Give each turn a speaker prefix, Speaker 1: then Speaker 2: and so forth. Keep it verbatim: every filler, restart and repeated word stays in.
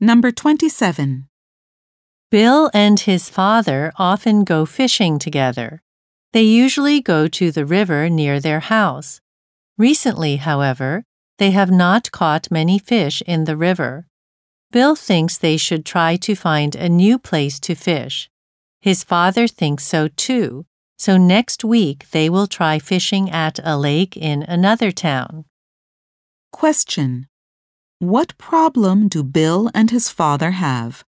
Speaker 1: Number twenty-seven.
Speaker 2: Bill and his father often go fishing together. They usually go to the river near their house. Recently, however, they have not caught many fish in the river. Bill thinks they should try to find a new place to fish. His father thinks so too, so next week they will try fishing at a lake in another town.
Speaker 1: Question. What problem do Bill and his father have?